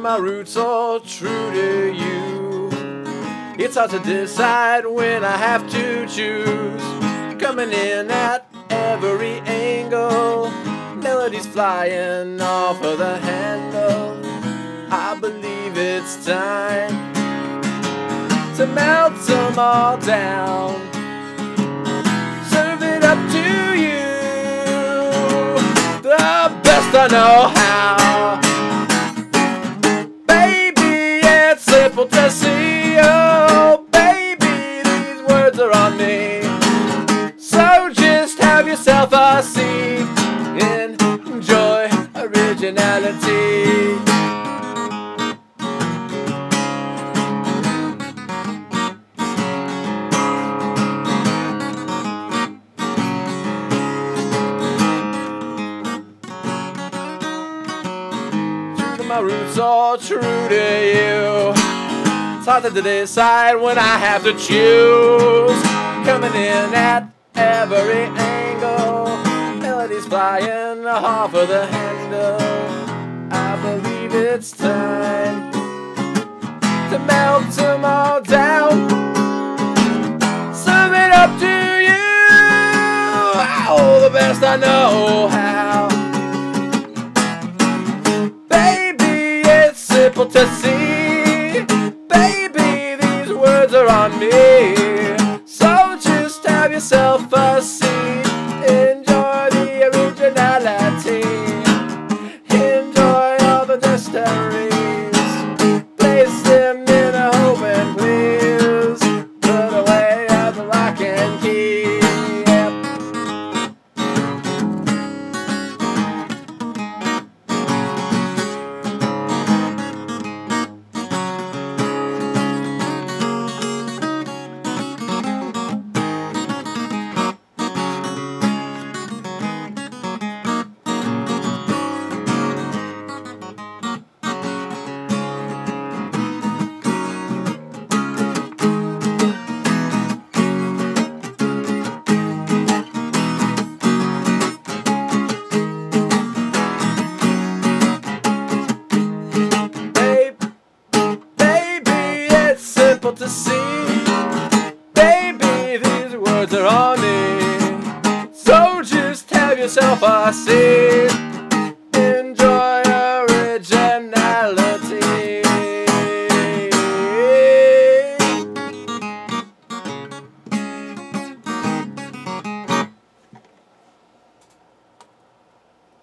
my roots all true to you. It's hard to decide when I have to choose. Coming in at every angle, melodies flying off of the handle. I believe it's time to melt them all down. Serve it up to you, the best I know how. Baby, it's simple to see. Oh, baby, these words are on me. So just have yourself a seat. Enjoy originality. My roots all true to you. It's hard to decide when I have to choose. Coming in at every angle, melodies flying off of the handle. I believe it's time to melt them all down. Serve it up to you, oh, the best I know how. Simple to see, baby, these words are on me. So just have yourself a seat. Enjoy the originality. Enjoy all the mysteries. Place them in a hope and please put away at the lock and key. To see, baby, these words are on me. So just have yourself a seat.